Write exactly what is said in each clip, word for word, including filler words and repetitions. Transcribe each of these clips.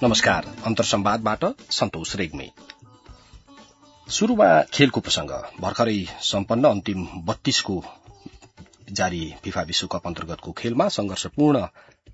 नमस्कार, अन्तर्संवादबाट सन्तोष रेग्मी। शुरूमा खेलको प्रसंग। भर्खरै सम्पन्न अन्तिम बत्तीसको जारी फिफा विश्वकप अन्तर्गतको खेलमा संघर्षपूर्ण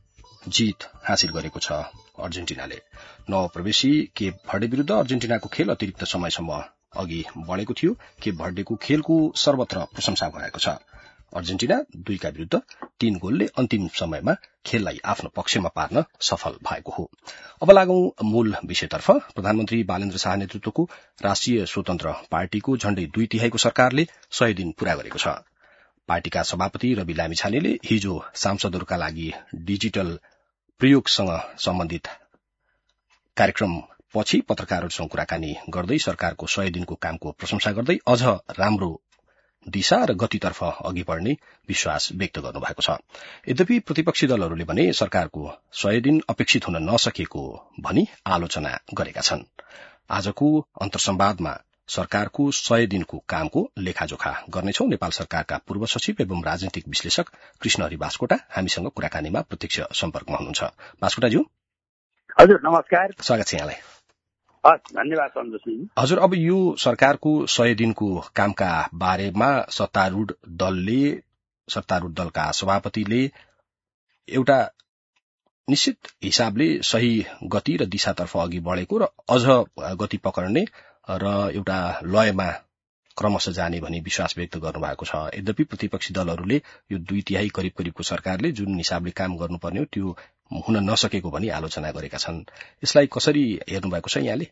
जीत हासिल गरेको छ अर्जेन्टिनाले। नवप्रवेशी केप भर्डे विरूद्ध अर्जेन्टिनाको खेल अतिरिक्त समयसम्म अघि बढ़ेको थियो। केप भर्डेको खेलको सर्वत्र प्रशंसा भएको छ। अर्जेन्टिना दुईका विरूद्ध तीन गोलले अन्तिम समयमा खेललाई आफ्नो पक्षमा पार्न सफल भएको हो। अब लागौं मूल विषयतर्फ। प्रधानमन्त्री बालेन्द्र शाह नेतृत्वको राष्ट्रिय स्वतन्त्र पार्टीको झण्डै दुई तिहाईको सरकारले सय दिन पूरा गरेको छ। पार्टीका सभापति रवि लामिछानेले हिजो सांसदहरूका लागि डिजिटल प्रयोगसँग सम्बन्धित कार्यक्रम पछि पत्रकारहरूसँग कुराकानी गर्दै सरकारको सय दिनको कामको प्रशंसा गर्दै अझ राम्रो दिशा र गतितर्फ अघि बढ़ने विश्वास व्यक्त गर्नुभएको छ। यद्यपि प्रतिपक्षी दलहरूले भने सरकारको सय दिन अपेक्षित हुन नसकेको भनी आलोचना गरेका छन्। आजको अन्तर्संवादमा सरकारको सय दिनको कामको लेखाजोखा गर्नेछौं। नेपाल सरकारका पूर्व सचिव एवं राजनीतिक विश्लेषक कृष्णहरि बास्कोटा हामीसँग कुराकानीमा प्रत्यक्ष सम्पर्कमा हुनुहुन्छ। बास्कोटाज्यू हजुर नमस्कार, स्वागत छ यहाँलाई। हस्, धन्यवाद सन्तोषजी। हजुर, अब यो सरकारको सय दिनको कामका बारेमा सत्तारूढ़ दलले सत्तारूढ़ दलका सभापतिले एउटा निश्चित हिसाबले सही गति र दिशातर्फ अघि बढ़ेको र अझ गति पकड्ने र एउटा लयमा क्रमशः जाने भनी विश्वास व्यक्त गर्नुभएको छ। यद्यपि प्रतिपक्षी दलहरूले यो दुई तिहाई करिब करिबको सरकारले जुन हिसाबले काम गर्नुपर्ने हो त्यो हुन नसकेको भनी आलोचना गरेका छन्। यसलाई कसरी हेर्नु भएको छ यहाँले?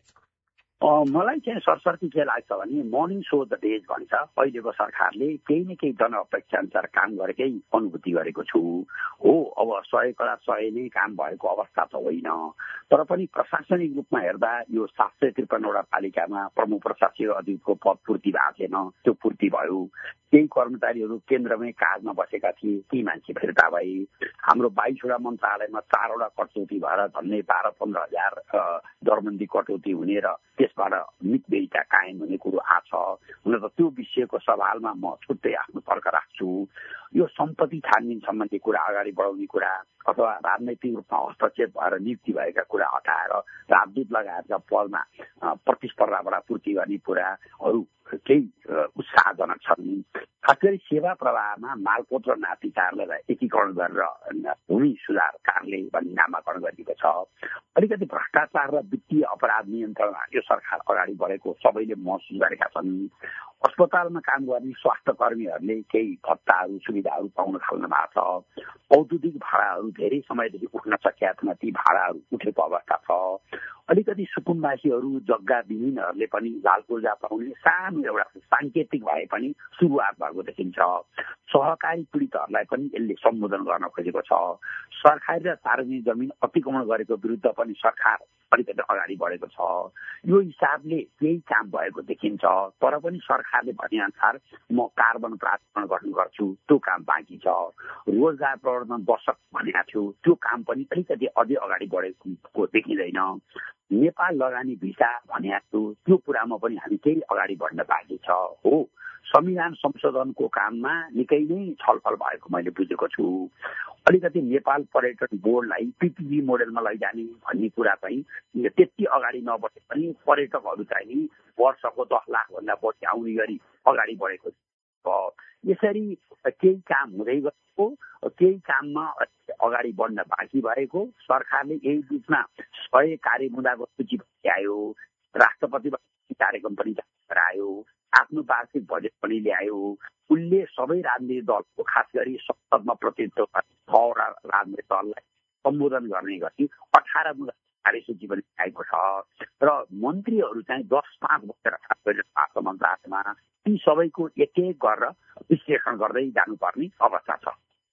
मलाई चाहिँ सरसर्ती के लाग्छ भने मर्निङ सो द डेज भन्छ। अहिलेको सरकारले केही न केही जनअपेक्षा अनुसार काम गरेकै अनुभूति गरेको छु। हो, अब सय कला सय नै काम भएको अवस्था त होइन, तर पनि प्रशासनिक रूपमा हेर्दा यो सात सय त्रिपन्नवटा पालिकामा प्रमुख प्रशासकीय अधिकृतको पद पूर्ति भएको थिएन, त्यो पूर्ति भयो। केही कर्मचारीहरू केन्द्रमै काजमा बसेका थिए, ती मान्छे फिर्ता भए। हाम्रो बाइसवटा मन्त्रालयमा चारवटा कटौती भएर झन्डै बाह्र पन्ध्र हजार दरबन्दी कटौती हुने र त्यसबाट मितव्ययिता कायम हुने कुरो आछ। हुन त त्यो विषयको सवालमा म छुट्टै आफ्नो तर्क राख्छु। यो सम्पत्ति छानबिन सम्बन्धी कुरा अगाडि बढाउने कुरा अथवा राजनैतिक रूपमा हस्तक्षेप भएर नियुक्ति भएका कुरा हटाएर राजदूत लगायतका पदमा प्रतिस्पर्धाबाट पूर्ति गर्ने कुराहरू केही उत्साहजनक छन्। खास गरी सेवा प्रवाहमा मालपोत र नापी कार्यालयलाई एकीकरण गरेर भूमि सुधार कार्यालय भन्ने नामाकरण गरिएको छ। अलिकति भ्रष्टाचार र वित्तीय अपराध नियन्त्रणमा यो सरकार अगाडि बढेको सबैले महसुस गरेका छन्। अस्पतालमा काम गर्ने स्वास्थ्य कर्मीहरूले केही भत्ताहरू सुविधाहरू पाउन थाल्नु भएको छ। औद्योगिक भाडाहरू धेरै समयदेखि उठ्न सकेका थिएन, ती भाडाहरू उठेको अवस्था छ। अलिकति सुकुम्बासीहरू जग्गा विहीनहरूले पनि लाल पूर्जा पाउने सानो एउटा साङ्केतिक भए पनि सुरुवात भएको देखिन्छ। सहकारी पीडितहरूलाई पनि यसले सम्बोधन गर्न खोजेको छ। सरकारी र सार्वजनिक जमिन अतिक्रमण गरेको विरुद्ध पनि सरकार अलिकति अगाडि बढेको छ। यो हिसाबले केही काम भएको देखिन्छ, तर पनि सरकारले भने अनुसार म कार्बन प्राधिकरण गठन गर्छु, त्यो काम बाँकी छ। रोजगार प्रवर्धन दशक भनेको थियो, त्यो काम पनि अलिकति अझै अगाडि बढेको देखिँदैन। नेपाल लगानी भिसा भनेको थियो, त्यो कुरामा पनि हामी केही अगाडि बढ्न बाँकी छ। हो, संविधान संशोधनको काममा निकै नै छलफल भएको मैले बुझेको छु। अलिकति नेपाल पर्यटन बोर्डलाई पीपीपी मोडेलमा लैजाने भन्ने कुरा चाहिँ त्यति अगाडि नबढे पनि पर्यटकहरू चाहिँ वर्षको दस लाख भन्दा बढी आउने गरी अगाडि बढेको छ। यसरी केही काम हुँदै गएको, केही काममा अगाडि बढ्न बाँकी भएको। सरकारले यही बीचमा सय कार्यमुद्दाको सूची ल्यायो, राष्ट्रपतिबाट कार्यक्रम पनि गरायो, आफ्नो वार्षिक बजेट पनि ल्यायो। उसले सबै राजनीतिक दलको खास गरी संसदमा प्रतिनिधित्व छवटा राजनीतिक दललाई सम्बोधन गर्ने गरी अठार कार्यसूची पनि ल्याएको छ र मन्त्रीहरू चाहिँ दस पाँच बसेर खास गरी स्वास्थ्य मन्त्रालयमा ती सबैको एक एक गरेर विश्लेषण गर्दै जानुपर्ने अवस्था छ।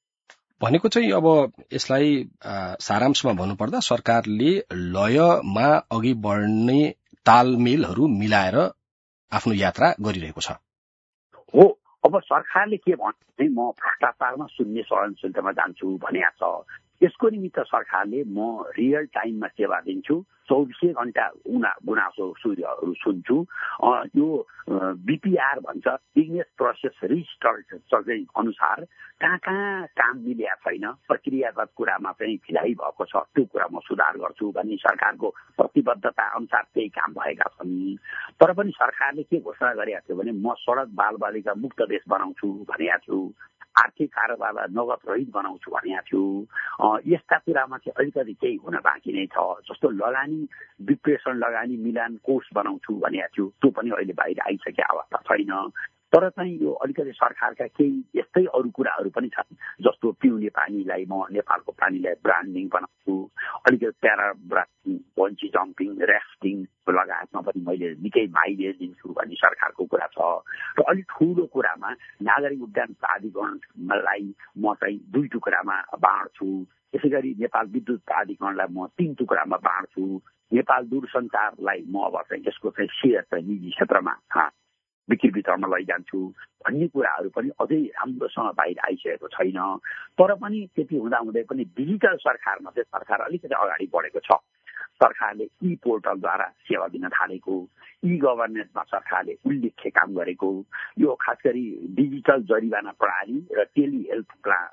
भनेको चाहिँ अब यसलाई सारांशमा भन्नुपर्दा सरकारले लयमा अघि बढ्ने तालमेलहरू मिलाएर आफ्नो यात्रा गरिरहेको छ। हो, अब सरकारले के भन्छ, म भ्रष्टाचारमा शून्य सहनशीलतामा जान्छु भनेको छ। यसको निमित्त सरकारले म रियल टाइममा सेवा दिन्छु, चौबिसै घण्टा उना गुनासो सुझावहरू सुन्छु। यो बीपीआर भन्छ, बिजनेस प्रोसेस रिस्टार्ट चाहिँ अनुसार कहाँ कहाँ काम मिलेको छैन, प्रक्रियागत कुरामा चाहिँ ढिलाइ भएको छ, त्यो कुरा म सुधार गर्छु भन्ने सरकारको प्रतिबद्धता अनुसार केही काम भएका छन्। तर पनि सरकारले के घोषणा गरेका थियो भने म सडक बालबालिका मुक्त देश बनाउँछु भनेको छु, आर्थिक कारोबारलाई नगद रहित बनाउँछु भनेको थियो। यस्ता कुरामा चाहिँ अलिकति केही हुन बाँकी नै छ। जस्तो लगानी विप्रेषण लगानी मिलान कोष बनाउँछु भनेको थियो, त्यो पनि अहिले बाहिर आइसकेको अवस्था छैन। तर चाहिँ यो अलिकति सरकारका केही यस्तै अरू कुराहरू पनि छन्, जस्तो पिउने पानीलाई म नेपालको पानीलाई ब्रान्डिङ बनाउँछु, अलिकति प्यारा ब्रान्डिङ, बन्ची जम्पिङ, ऱ्याफ्टिङ लगायतमा पनि मैले निकै माइलेज दिन्छु भन्ने सरकारको कुरा छ। र अलिक ठुलो कुरामा नागरिक उड्डयन प्राधिकरणलाई म चाहिँ दुई टुक्रामा बाँड्छु, त्यसै गरी नेपाल विद्युत प्राधिकरणलाई म तीन टुक्रामा बाँड्छु, नेपाल दूरसञ्चारलाई म अब चाहिँ यसको चाहिँ सेयर चाहिँ निजी क्षेत्रमा बिक्री वितरणमा लैजान्छु भन्ने कुराहरू पनि अझै राम्रोसँग बाहिर आइसकेको छैन। तर पनि त्यति हुँदाहुँदै पनि डिजिटल सरकारमा चाहिँ सरकार अलिकति अगाडि बढेको छ। सरकारले ई पोर्टलद्वारा सेवा दिन थालेको, ई गभर्नेन्समा सरकारले उल्लेख्य काम गरेको, यो खास गरी डिजिटल जरिवाना प्रणाली र टेली हेल्थ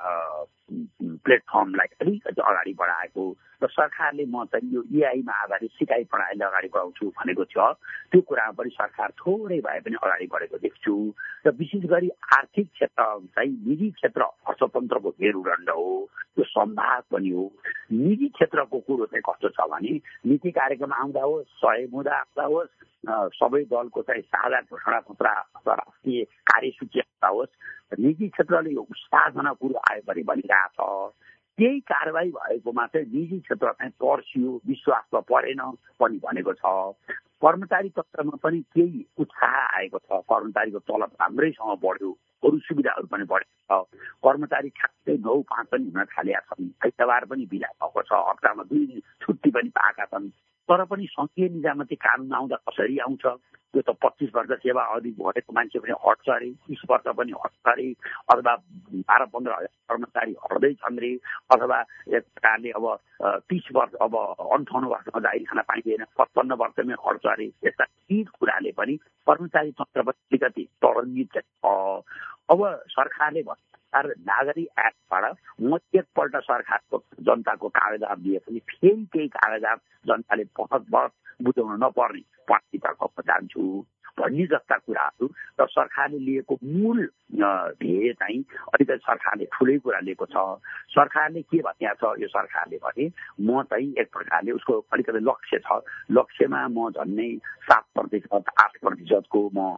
प्लेटफर्मलाई अलिकति अगाडि बढाएको र सरकारले म चाहिँ यो एआईमा आधारित सिकाइ प्रणाली अगाडि बढाउँछु भनेको छ, त्यो कुरामा पनि सरकार थोरै भए पनि अगाडि बढेको देख्छु। र विशेष गरी आर्थिक क्षेत्र चाहिँ निजी क्षेत्र अर्थतन्त्रको मेरुदण्ड हो, त्यो सम्भाग पनि हो। निजी क्षेत्रको कुरो चाहिँ कस्तो छ भने नीति कार्यक्रम आउँदा होस्, सय मुद्दा आउँदा होस्, सबै दलको चाहिँ साझा घोषणा पत्र अथवा राष्ट्रिय कार्यसूची आउँदा होस्, निजी क्षेत्रले यो उत्साहजनक कुरो आयो भने भनिरहेछ। केही कारवाही भएकोमा चाहिँ निजी क्षेत्र चाहिँ पर्सियो, विश्वासमा परेन पनि भनेको छ। कर्मचारी तन्त्रमा पनि केही उत्साह आएको छ, कर्मचारीको तलब राम्रैसँग बढ्यो, अरू सुविधाहरू पनि बढेको छ, कर्मचारी ठ्याक्कै नौ पाँच पनि हुन थालेका छन्, आइतबार पनि बिदा भएको छ, हप्तामा दुई दिन छुट्टी पनि पाएका छन्। तर पनि सङ्घीय निजामती कानुन आउँदा कसरी आउँछ, त्यो त पच्चिस वर्ष सेवा अवधि भरेको मान्छे पनि हट्छ अरे, तिस वर्ष पनि हट्छ अरे, अथवा बाह्र पन्ध्र हजार कर्मचारी हट्दैछन् रे, अथवा एक प्रकारले अब तिस वर्ष अब अन्ठाउन्न वर्षमा जागिर खान पाइँदैन, पचपन्न वर्षमै हट्छ अरे। यस्ता यी कुराले पनि कर्मचारी तन्त्र पनि अलिकति तरङ्गित छ। अब सरकारले भर्खर नागरिक एक्टबाट म एकपल्ट सरकारको जनताको कागजात दिए पनि फेरि केही कागजात जनताले पटक पटक बुझाउन नपर्ने पार्टीतर्फ जान्छु भन्ने जस्ता कुराहरू र सरकारले लिएको मूल ध्येय चाहिँ अलिकति सरकारले ठुलै कुरा लिएको छ। सरकारले के भनेको छ, यो सरकारले भने म चाहिँ एक प्रकारले उसको अलिकति लक्ष्य छ, लक्ष्यमा म झन्नै सात प्रतिशत आठ प्रतिशतको म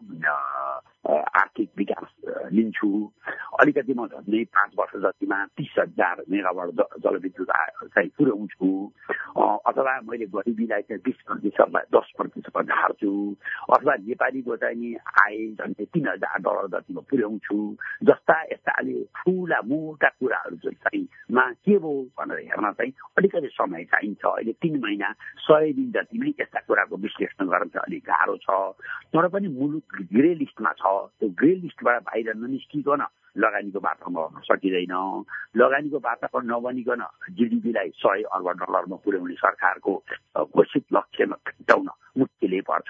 आर्थिक विकास लिन्छु, अलिकति म झन्डै पाँच वर्ष जतिमा तीस हजार मेगावाट जलविद्युत चाहिँ पुर्याउँछु, अथवा मैले गरिबीलाई चाहिँ बिस प्रतिशतलाई दस प्रतिशत झार्छु, अथवा नेपालीको चाहिँ नि आय झन्डै तीन हजार डलर जतिमा पुर्याउँछु, जस्ता यस्ता अलि ठुला मोटा कुराहरू चाहिँ मा के भयो भनेर हेर्न चाहिँ अलिकति समय चाहिन्छ। अहिले तीन महिना सय दिन जतिमै यस्ता कुराको विश्लेषण गर्न चाहिँ अलिक गाह्रो छ। तर पनि मुलुक ग्रे लिस्टमा छ, त्यो ग्रे लिस्टबाट बाहिर ननिस्किकन लगानीको वातावरण गर्न सकिँदैन। लगानीको वातावरण नबनिकन जिडिपीलाई सय अर्ब डलरमा पुर्याउने सरकारको घोषित लक्ष्यमा भेट्टाउन मुस्किलै पर्छ।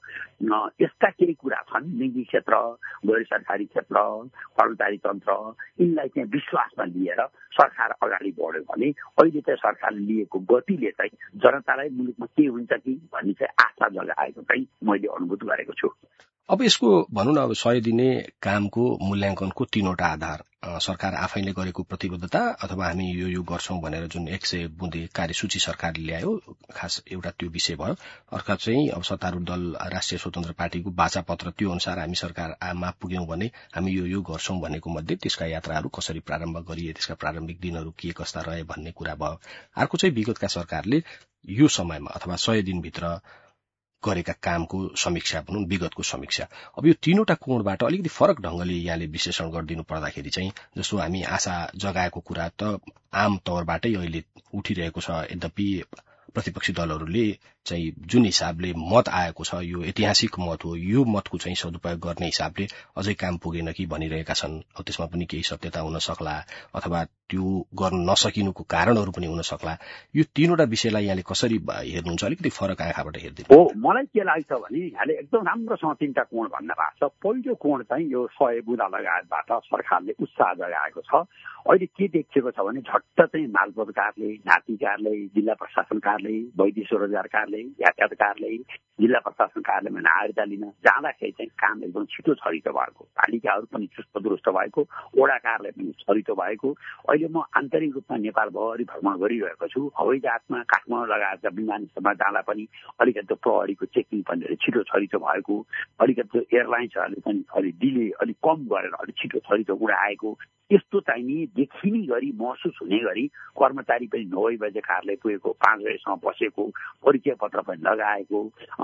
यस्ता केही कुरा छन्, निजी क्षेत्र, गैर सरकारी क्षेत्र, कर्मचारी तन्त्र, यिनलाई चाहिँ विश्वासमा लिएर सरकार अगाडि बढ्यो भने अहिले चाहिँ सरकारले लिएको गतिले चाहिँ जनतालाई मुलुकमा के हुन्छ कि भन्ने चाहिँ आशा जगाएको चाहिँ मैले अनुभूत गरेको छु। अब यसको भनौँ न, अब सय दिने कामको मूल्याङ्कनको तीनवटा आधार, सरकार आफैले गरेको प्रतिबद्धता अथवा हामी यो यो गर्छौं भनेर जुन एक सय बुँदे कार्यसूची सरकारले ल्यायो, खास एउटा त्यो विषय भयो। अर्का चाहिँ अब सत्तारूढ दल राष्ट्रिय स्वतन्त्र पार्टीको बाचा पत्र, त्यो अनुसार हामी सरकारमा पुग्यौं भने हामी यो यो गर्छौं भनेको मध्ये त्यसका यात्राहरू कसरी प्रारम्भ गरिए, त्यसका प्रारम्भिक दिनहरू के कस्ता रहे भन्ने कुरा भयो। अर्को चाहिँ विगतका सरकारले यो समयमा अथवा सय दिनभित्र गरेका कामको समीक्षा भनौं, विगतको समीक्षा। अब यो तीनवटा कोणबाट अलिकति फरक ढंगले यहाँले विश्लेषण गरिदिनु पर्दाखेरि चाहिँ, जस्तो हामी आशा जगाएको कुरा त आम तौरबाटै अहिले उठिरहेको छ, यद्यपि प्रतिपक्षी दलहरूले चाहिँ जुन हिसाबले मत आएको छ यो ऐतिहासिक मत हो, यो मतको चाहिँ सदुपयोग गर्ने हिसाबले अझै काम पुगेन कि भनिरहेका छन्। त्यसमा पनि केही सत्यता हुन सक्ला अथवा त्यो गर्न नसकिनुको कारणहरू पनि हुन सक्ला। यो तीनवटा विषयलाई यहाँले कसरी हेर्नुहुन्छ? अलिकति फरक आँखाबाट हेर्दिनु। हो, मलाई के लाग्छ भने यहाँले एकदम राम्रोसँग तीनटा कोण भन्न भएको छ। पहिलो कोण चाहिँ यो सय बुँदा लगायतबाट सरकारले उत्साह जगाएको छ। अहिले के देखिएको छ भने झट्ट चाहिँ मालपोत कार्यालय, नाति कार्यालय, जिल्ला प्रशासन कार्यालय, वैदेशिक रोजगार कार्यालय, यातायात कार्यालय, जिल्ला प्रशासन कार्यालयमा नागरिकता लिन जाँदाखेरि चाहिँ काम एकदम छिटो छरितो भएको, पालिकाहरू पनि चुस्त दुरुस्त भएको, वडा कार्यालय पनि छरितो भएको। अहिले म आन्तरिक रूपमा नेपालभरि भ्रमण गरिरहेको छु। हवाई जहाजमा काठमाडौँ लगायतका विमानस्थलमा जाँदा पनि अलिकति प्रहरीको चेकिङ पनि छिटो छरितो भएको, अलिकति एयरलाइन्सहरूले पनि अलिक डिले अलिक कम गरेर अलिक छिटो छरितो उडाएको, यस्तो चाहिँ नि देखिने गरी महसुस हुने गरी कर्मचारी पनि नौ बजे कार्यालय पुगेको, पाँच बजेसम्म बसेको, परिचय पत्र पनि लगाएको,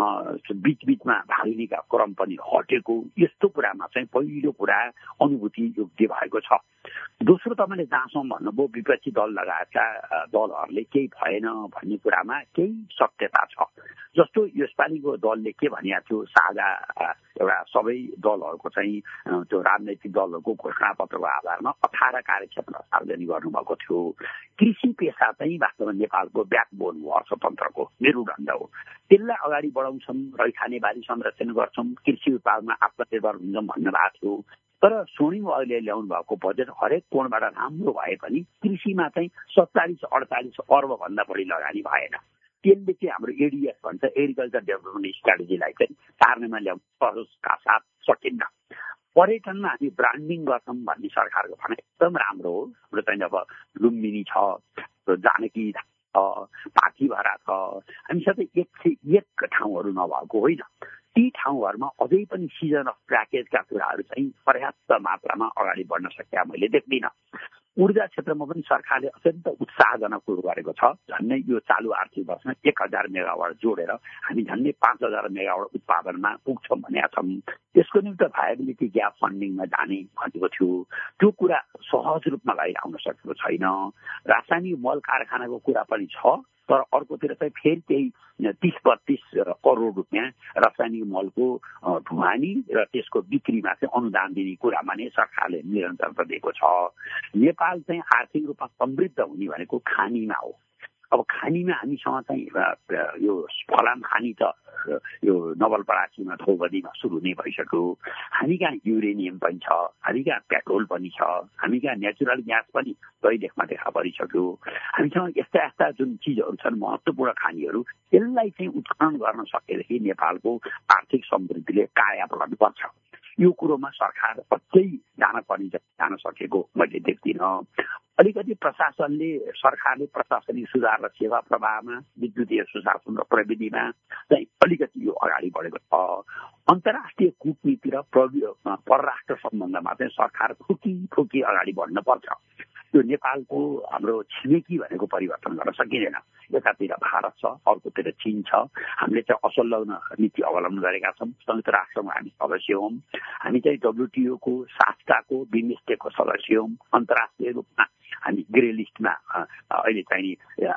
बीचबीचमा भागिनेका क्रम पनि हटेको, यस्तो कुरामा चाहिँ पहिलो कुरा अनुभूति योग्य भएको छ। दोस्रो तपाईँले जहाँसम्म भन्नुभयो विपक्षी दल लगायतका दलहरूले केही भएन भन्ने कुरामा केही सत्यता छ। जस्तो यसपालिको दलले के भनेको थियो, साझा एउटा सबै दलहरूको चाहिँ त्यो राजनैतिक दलहरूको घोषणापत्रको आधारमा अठार कार्यक्षेत्र सार्वजनिक गर्नुभएको थियो। कृषि पेसा चाहिँ वास्तवमा नेपालको ब्याकबोन हो, अर्थतन्त्रको मेरुदण्ड हो। त्यसलाई अगाडि बढाउँछौँ, रैखाने बाली संरक्षण गर्छौँ, कृषि उत्पादनमा आत्मनिर्भर हुन्छौँ भन्ने भएको थियो। तर स्वर्णिम अहिले ल्याउनु भएको बजेट हरेक कोणबाट राम्रो भए पनि कृषिमा चाहिँ सत्तालिस अडचालिस अर्ब भन्दा बढी लगानी भएन। त्यसले चाहिँ हाम्रो एडिएस भन्छ, एग्रिकल्चर डेभलपमेन्ट स्ट्राटेजीलाई चाहिँ कार्यान्वयनमा ल्याउनु सहजका साथ सकिन्न। पर्यटनमा हामी ब्रान्डिङ गर्छौँ भन्ने सरकारको भनाइ एकदम राम्रो हो। हाम्रो चाहिँ अब लुम्बिनी छ, जानकी छ, पाथिभरा छ, हामी सबै एक सय एक ठाउँहरू नभएको होइन। ती ठाउँहरूमा अझै पनि सिजन अफ प्याकेजका कुराहरू चाहिँ पर्याप्त मात्रामा अगाडि बढ्न सकिया मैले देख्दिनँ। ऊर्जा क्षेत्रमा पनि सरकारले अत्यन्त उत्साहजनक कुरो गरेको छ। झन्डै यो चालु आर्थिक वर्षमा एक हजार मेगावाट जोडेर हामी झन्डै पाँच हजार मेगावाट उत्पादनमा पुग्छौँ भनेका छौँ। त्यसको निम्ति भायबिलिटी ग्याप फन्डिङमा जाने भनेको थियो, त्यो कुरा सहज रूपमा लगाइ आउन सकेको छैन। रासायनिक मल कारखानाको कुरा पनि छ, तर अर्कोतिर चाहिँ फेरि त्यही तीस बत्तीस करोड रुपियाँ रासायनिक मलको ढुवानी र त्यसको बिक्रीमा चाहिँ अनुदान दिने कुरामा नै सरकारले निरन्तरता दिएको छ। नेपाल चाहिँ आर्थिक रूपमा समृद्ध हुने भनेको खानीमा हो। अब खानीमा हामीसँग चाहिँ यो फलाम खानी त यो नवलपरासीमा धौबदीमा सुरु नै भइसक्यो। हामी कहाँ युरेनियम पनि छ, हामी कहाँ पेट्रोल पनि छ, हामी कहाँ नेचुरल ग्यास पनि दैलेखमा देखा परिसक्यो। हामीसँग यस्ता यस्ता जुन चिजहरू छन् महत्त्वपूर्ण खानीहरू, यसलाई चाहिँ उत्खनन गर्न सकेदेखि नेपालको आर्थिक समृद्धिले कायापलट गर्छ। यो कुरोमा सरकार अझै जान पर्ने जान सकेको मैले देख्दिनँ। अलिकति प्रशासनले सरकारले प्रशासनिक सुधार र सेवा प्रवाहमा, विद्युतीय सुशासन र प्रविधिमा चाहिँ अलिकति यो अगाडि बढेको छ। अन्तर्राष्ट्रिय कूटनीति र परराष्ट्र सम्बन्धमा चाहिँ सरकार फुकी फुकी अगाडि बढ्न पर्छ। यो नेपालको हाम्रो छिमेकी भनेको परिवर्तन गर्न सकिँदैन। एकातिर भारत छ, अर्कोतिर चीन छ। हामीले चाहिँ असंलग्न नीति अवलम्बन गरेका छौँ। संयुक्त राष्ट्रमा हामी सदस्य हौँ। हामी चाहिँ डब्ल्युटिओको, सास्टाको, बिमस्टेकको सदस्य हौँ। अन्तर्राष्ट्रिय रूपमा हामी ग्रे लिस्टमा अहिले चाहिँ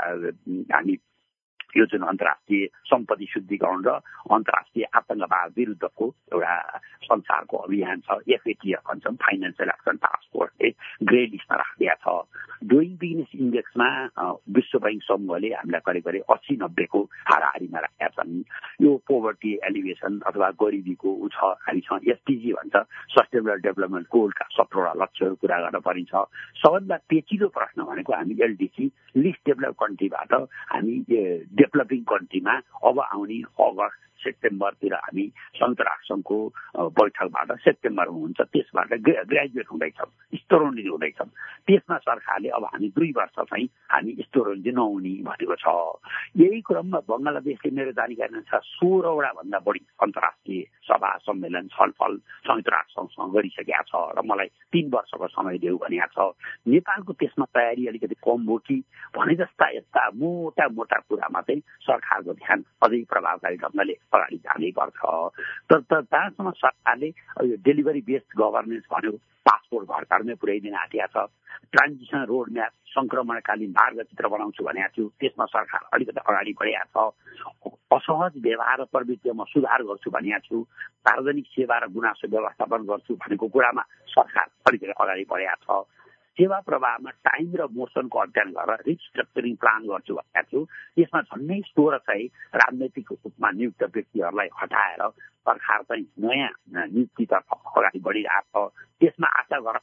हामी यो जुन अन्तर्राष्ट्रिय सम्पत्ति शुद्धिकरण र अन्तर्राष्ट्रिय आतंकवाद विरुद्धको एउटा संसारको अभियान छ, एफएटीएफ भन्छौँ, फाइनेन्सियल एक्सन टास्क फोर्सले ग्रे लिस्टमा राखिदिएको छ। डुइङ बिजनेस इन्डेक्समा विश्व बैंक समूहले हामीलाई करिब करिब अस्सी नब्बेको हाराहारीमा राखेका छन्। यो पोभर्टी एलिभेसन अथवा गरिबीको ऊ छ। हामीसँग एसडिजी भन्छ, सस्टेनेबल डेभलपमेन्ट गोलका सत्रवटा लक्ष्यहरू पुरा गर्न परिन्छ। सबभन्दा पेचिलो प्रश्न भनेको हामी एलडिसी लिस्ट डेभलप कन्ट्रीबाट हामी डेभलपिङ कन्ट्रीमा अब आउने अगस्त सेप्टेम्बरतिर हामी संयुक्त राष्ट्रसङ्घको बैठकबाट सेप्टेम्बरमा हुन्छ, त्यसबाट ग्रेजुएट हुँदैछौँ, स्तरोन्नति हुँदैछौँ। त्यसमा सरकारले अब हामी दुई वर्ष चाहिँ हामी स्तरोन्नति नहुने भनेको छ। यही क्रममा बङ्गलादेशले मेरो जानकारी अनुसार सोह्रवटा भन्दा बढी अन्तर्राष्ट्रिय सभा सम्मेलन छलफल संयुक्त राष्ट्रसङ्घसँग गरिसकेका छ र मलाई तीन वर्षको समय देऊ भनेको छ। नेपालको त्यसमा तयारी अलिकति कम हो कि भने जस्ता यस्ता मोटा मोटा कुरामा चाहिँ सरकारको ध्यान अझै प्रभावकारी ढङ्गले अगाडि जानै पर्छ। तर जहाँसम्म सरकारले डेलिभरी बेस्ड गभर्नेन्स भन्यो, पासपोर्ट घर घरमै पुर्याइदिन आँटेको छ। ट्रान्जिसन रोड म्याप संक्रमणकालीन मार्गचित्र बनाउँछु भनेको थियो, त्यसमा सरकार अलिकति अगाडि बढेको छ। असहज व्यवहार र प्रवृत्तिमा सुधार गर्छु भनेको छु, सार्वजनिक सेवा र गुनासो व्यवस्थापन गर्छु भनेको कुरामा सरकार अलिकति अगाडि बढेको छ। सेवा प्रवाहमा टाइम र मोसनको अध्ययन गरेर रिस्ट्रक्चरिङ प्लान गर्छु भनेको छु। त्यसमा झन्डै सोह्र सय राजनैतिक रूपमा नियुक्त व्यक्तिहरूलाई हटाएर सरकार चाहिँ नयाँ नियुक्तितर्फ अगाडि बढिरहेको छ। त्यसमा आशा गर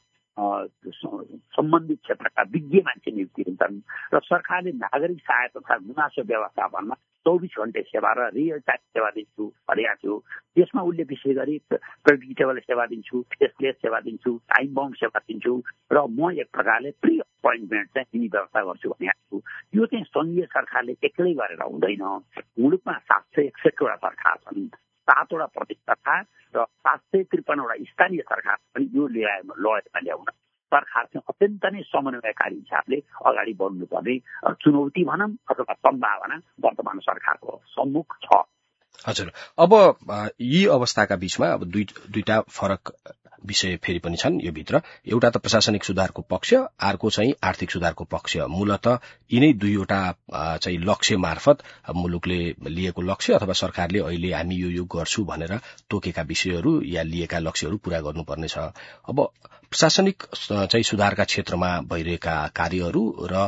सम्बन्धित क्षेत्रका विज्ञ मान्छे नियुक्ति हुन्छन् र सरकारले नागरिक सहायता तथा गुनासो व्यवस्थापनमा चौबिस घण्टे सेवा र रियल टाइम सेवा दिन्छु भनेको छु। त्यसमा उसले विशेष गरी प्रेडिक्टेबल सेवा दिन्छु, फेसलेस सेवा दिन्छु, टाइम बाउन्ड सेवा दिन्छु र म एक प्रकारले प्री अपोइन्टमेन्ट चाहिँ दिने व्यवस्था गर्छु भनेको छु। यो चाहिँ सङ्घीय सरकारले एक्लै गरेर हुँदैन। मुलुकमा सात सय एकसठवटा सरकार छन्, सातवटा प्रदेश सरकार र सात सय त्रिपन्नवटा स्थानीय सरकार पनि यो ल्याएमा लयमा ल्याउन सरकार चाहिँ अत्यन्त नै समन्वयकारी हिसाबले अगाडि बढ्नुपर्ने चुनौती भनौँ अथवा सम्भावना वर्तमान सरकारको सम्मुख छ। हजुर, अब यी अवस्थाका बीचमा अब दुई दुईटा फरक विषय फेरि पनि छन् यो भित्र। एउटा त प्रशासनिक सुधारको पक्ष, अर्को चाहिँ आर्थिक सुधारको पक्ष। मूलत यिनै दुईवटा चाहिँ लक्ष्य मार्फत मुलुकले लिएको लक्ष्य अथवा सरकारले अहिले हामी यो यो गर्छु भनेर तोकेका विषयहरू या लिएका लक्ष्यहरू पूरा गर्नुपर्नेछ। अब प्रशासनिक चाहिँ सुधारका क्षेत्रमा भइरहेका कार्यहरू र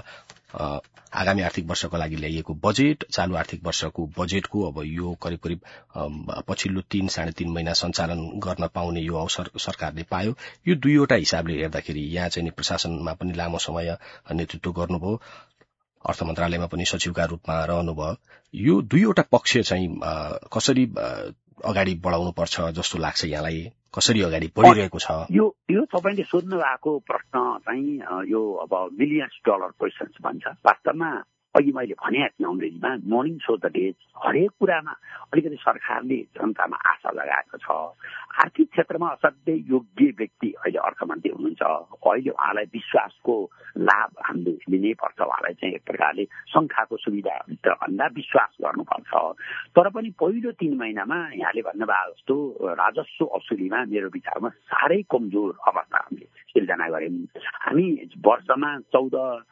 आगामी आर्थिक वर्षको लागि ल्याइएको बजेट, चालू आर्थिक वर्षको बजेटको अब यो करिब करिब पछिल्लो तीन साढे तीन महिना सञ्चालन गर्न पाउने यो अवसर सरकारले पायो। यो दुईवटा हिसाबले हेर्दाखेरि यहाँ चाहिँ प्रशासनमा पनि लामो समय नेतृत्व गर्नुभयो, अर्थ मन्त्रालयमा पनि सचिवका रूपमा रहनुभयो। यो दुईवटा पक्ष चाहिँ कसरी अगाडि बढाउनु पर्छ जस्तो लाग्छ यहाँलाई? कसरी अगाडि बढिरहेको छ? यो यो तपाईँले सोध्नु भएको प्रश्न चाहिँ यो अब मिलियन्स डलर क्वेसन्स भन्छ। वास्तवमा अघि मैले भनेको थिएँ अङ्ग्रेजीमा मर्निङ सो द डेज। हरेक कुरामा अलिकति सरकारले जनतामा आशा लगाएको छ। आर्थिक क्षेत्रमा असाध्यै योग्य व्यक्ति अहिले अर्थमन्त्री हुनुहुन्छ। अहिले उहाँलाई विश्वासको लाभ हामीले लिनै पर्छ। उहाँलाई चाहिँ एक प्रकारले शङ्खाको सुविधाभित्र भन्दा विश्वास गर्नुपर्छ। तर पनि पहिलो तीन महिनामा यहाँले भन्नुभएको जस्तो राजस्व असुलीमा मेरो विचारमा साह्रै कमजोर अवस्था हामीले सिर्जना गर्यौँ। हामी वर्षमा चौध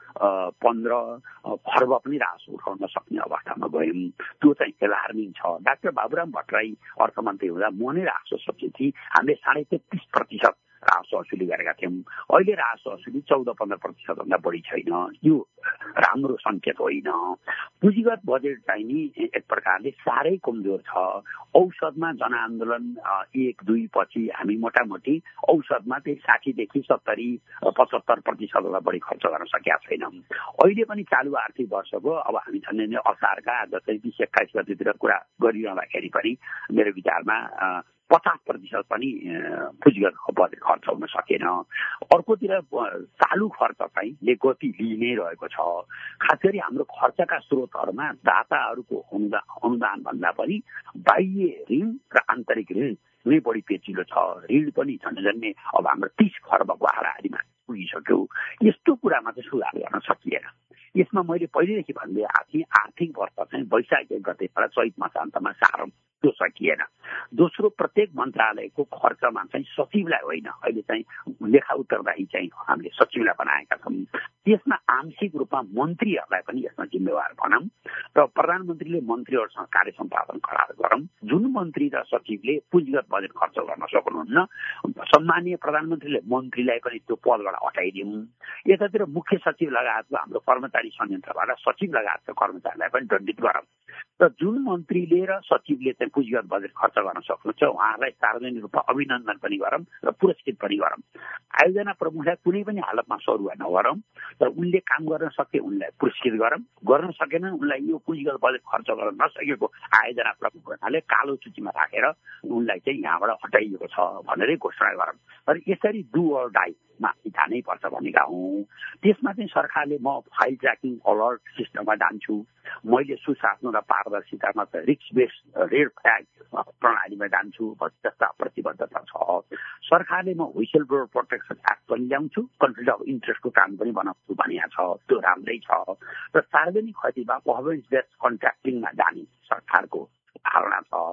पन्ध्र खर्ब पनि राजस्व उठाउन सक्ने अवस्थामा गयौँ। त्यो चाहिँ एलार्मिङ छ। डाक्टर बाबुराम भट्टराई अर्थमन्त्री हुँदा म नै राजस्व सचिव थिएँ। हामीले साढे तेत्तिस प्रतिशत राजस्व असुली गरेका थियौँ। अहिले राजस्व असुली चौध पन्ध्र प्रतिशत भन्दा बढी छैन। यो राम्रो सङ्केत होइन। पुँजीगत बजेट चाहिँ नि एक प्रकारले साह्रै कमजोर छ। औषधमा जनआन्दोलन एक दुई पछि हामी मोटामोटी औषधमा त्यही साठीदेखि सत्तरी पचहत्तर प्रतिशतभन्दा बढी खर्च गर्न सकेका छैनौँ। अहिले पनि चालु आर्थिक वर्षको अब हामी झन्डै नै असारका जस्तै बिस एक्काइस गतितिर कुरा गरिरहँदाखेरि पनि मेरो विचारमा पचास प्रतिशत पनि पुँजीगत बजेट खर्च हुन सकेन। अर्कोतिर चालु खर्च चाहिँ ले गति लिइ नै रहेको छ। खास गरी हाम्रो खर्चका स्रोतहरूमा दाताहरूको अनुदान भन्दा पनि बाह्य ऋण र आन्तरिक ऋण नै बढी पेचिलो छ। ऋण पनि झन्डै झन्डै अब हाम्रो तीस खर्बको हाराहारीमा पुगिसक्यो। यस्तो कुरामा चाहिँ सुधार गर्न सकिएन। यसमा मैले पहिलेदेखि भन्दै आएको थिएँ आर्थिक वर्ष चाहिँ वैशाख एक गतेबाट चैत मासान्तमा सारौँ, त्यो सकिएन। दोस्रो, प्रत्येक मन्त्रालयको खर्चमा चाहिँ सचिवलाई होइन, अहिले चाहिँ लेखा उत्तरदायी चाहिँ हामीले सचिवलाई बनाएका छौँ। त्यसमा आंशिक रूपमा मन्त्रीहरूलाई पनि यसमा जिम्मेवार बनाऊँ र प्रधानमन्त्रीले मन्त्रीहरूसँग कार्य सम्पादन करार गरौँ। जुन मन्त्री र सचिवले पुँजीगत बजेट खर्च गर्न सक्नुहुन्न, सम्मानीय प्रधानमन्त्रीले मन्त्रीलाई पनि त्यो पदबाट हटाइदिउँ। यतातिर मुख्य सचिव लगायतको हाम्रो कर्मचारी संयन्त्रबाट सचिव लगायतका कर्मचारीलाई पनि दण्डित गरौँ र जुन मन्त्रीले र सचिवले चाहिँ पुँजीगत बजेट खर्च गर्न सक्नुहुन्छ उहाँहरूलाई सार्वजनिक रूपमा अभिनन्दन पनि गरौँ र पुरस्कृत पनि गरौँ। आयोजना प्रमुखलाई कुनै पनि हालतमा सरुवा नगरौँ, तर उनले काम गर्न सके उनलाई पुरस्कृत गरौँ, गर्न सकेन उनलाई यो पुँजीगत बजेट खर्च गर्न नसकेको आयोजना प्रमुखले कालो सूचीमा राखेर उनलाई चाहिँ यहाँबाट हटाइएको छ भनेरै घोषणा गरौँ। तर यसरी डु अर डाईमा जानै पर्छ भनेका हौँ। त्यसमा चाहिँ सरकारले म फाइल ट्र्याकिङ अलर्ट सिस्टममा जान्छु, मैले सुशासन र पारदर्शितामा त रिस्क बेस्ड रेड फ्ल्याग प्रणालीमा जान्छु जस्ता प्रतिबद्धता छ। सरकारले म व्हिसल ब्लोअर प्रोटेक्सन एक्ट पनि ल्याउँछु, कन्फ्लिक्ट अफ इन्ट्रेस्टको काम पनि बनाउँछु भनिएको छ, त्यो राम्रै छ। र सार्वजनिक खरिदमा पर्फर्मेन्स बेस्ड कन्ट्र्याक्टिङमा जाने सरकारको धारणा छ।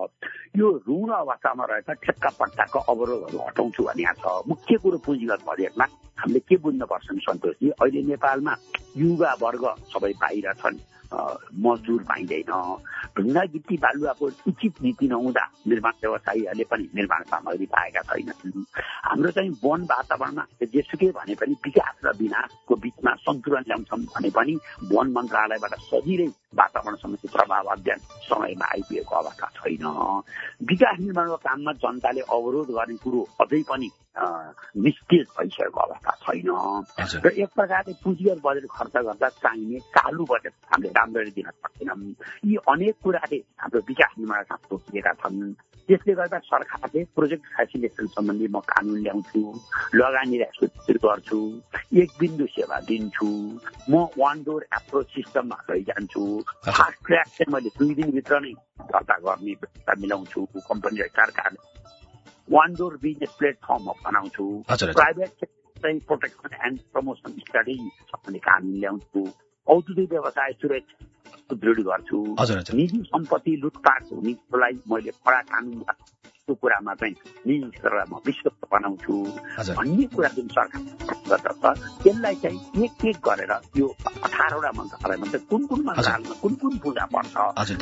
यो ऋण अवस्थामा रहेका ठेक्का पट्टाको अवरोधहरू हटाउँछु भनिएको छ। मुख्य कुरो पुँजीगत बजेटमा हामीले के बुझ्नुपर्छ भने सन्तोषजी, अहिले नेपालमा युवा वर्ग सबै बाहिर छन्, मजदुर पाइँदैन, ढुङ्गा गिट्टी बालुवाको उचित नीति नहुँदा निर्माण व्यवसायीहरूले पनि निर्माण सामग्री पाएका छैनन्। हाम्रो चाहिँ वन वातावरणमा जेसुकै भने पनि विकास र विनाशको बिचमा सन्तुलन ल्याउँछौँ भने पनि वन मन्त्रालयबाट सजिलै वातावरण सम्बन्धी प्रभाव अध्ययन समयमा आइपुगेको अवस्था छैन। विकास निर्माणको काममा जनताले अवरोध गर्ने कुरो अझै पनि निस्तेज भइसकेको अवस्था छैन र एक प्रकारले पुँजीगत बजेट खर्च गर्दा चाहिने चालु बजेट हामीले राम्ररी दिन सक्दैनौँ। यी अनेक कुराले हाम्रो विकास निर्माणमा तोकिएका छन्। त्यसले गर्दा सरकारले प्रोजेक्ट फेसिलिटेसन सम्बन्धी म कानुन ल्याउँछु, लगानीलाई सुदृढ गर्छु, एक बिन्दु सेवा दिन्छु, म वान डोर एप्रोच सिस्टममा लैजान्छु, फास्ट ट्र्याक चाहिँ मैले दुई दिनभित्र नै दर्ता गर्ने व्यवस्था मिलाउँछु, कम्पनी र सरकारले वान डोर बिजनेस प्लेटफर्म बनाउँछु, प्राइभेट चाहिँ प्रोटेक्सन एन्ड प्रमोसन स्ट्राटेजी सम्बन्धी कानुन ल्याउँछु, औद्योगिक व्यवसाय सुरक्षा सुदृढ गर्छु, निजी सम्पत्ति लुटपाट हुनेलाई मैले कडा कानुन त्यो कुरामा चाहिँ निजी क्षेत्रमा म विश्वस्त बनाउँछु भन्ने कुरा जुन सरकार गर्दछ त्यसलाई चाहिँ एक एक गरेर यो अठारवटा मन्त्रालयमा चाहिँ कुन कुन मन्त्रालयमा कुन कुन पूजा पर्छ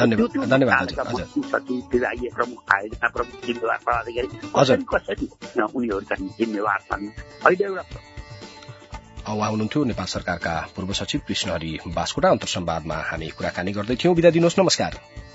सचिव विभागीय प्रमुख आयोजना प्रमुख जिम्मेवार पदाधिकारी कसरी कसरी उनीहरू चाहिँ जिम्मेवार छन्। अहिले एउटा उहाँ हुनुहुन्थ्यो नेपाल सरकारका पूर्व सचिव कृष्णहरि बास्कोटा। अन्तर्संवादमा हामी कुराकानी गर्दै थियौं। बिदा दिनुहोस्, नमस्कार।